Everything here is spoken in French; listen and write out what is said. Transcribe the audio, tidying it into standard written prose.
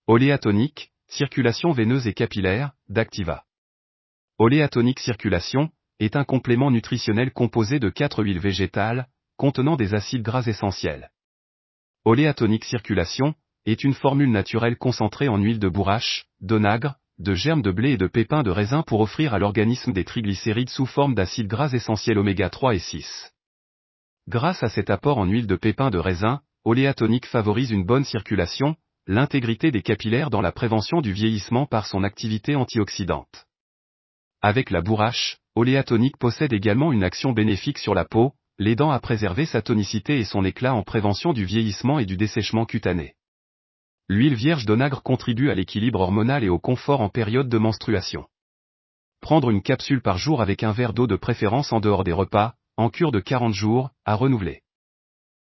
Oléatonique, circulation veineuse et capillaire, d'Activa. Oléatonique Circulation est un complément nutritionnel composé de 4 huiles végétales, contenant des acides gras essentiels. Oléatonique Circulation est une formule naturelle concentrée en huile de bourrache, d'onagre, de germes de blé et de pépins de raisin pour offrir à l'organisme des triglycérides sous forme d'acides gras essentiels oméga 3 et 6. Grâce à cet apport en huile de pépins de raisin, Oléatonique favorise une bonne circulation, l'intégrité des capillaires dans la prévention du vieillissement par son activité antioxydante. Avec la bourrache, Oléatonique possède également une action bénéfique sur la peau, l'aidant à préserver sa tonicité et son éclat en prévention du vieillissement et du dessèchement cutané. L'huile vierge d'onagre contribue à l'équilibre hormonal et au confort en période de menstruation. Prendre une capsule par jour avec un verre d'eau de préférence en dehors des repas, en cure de 40 jours, à renouveler.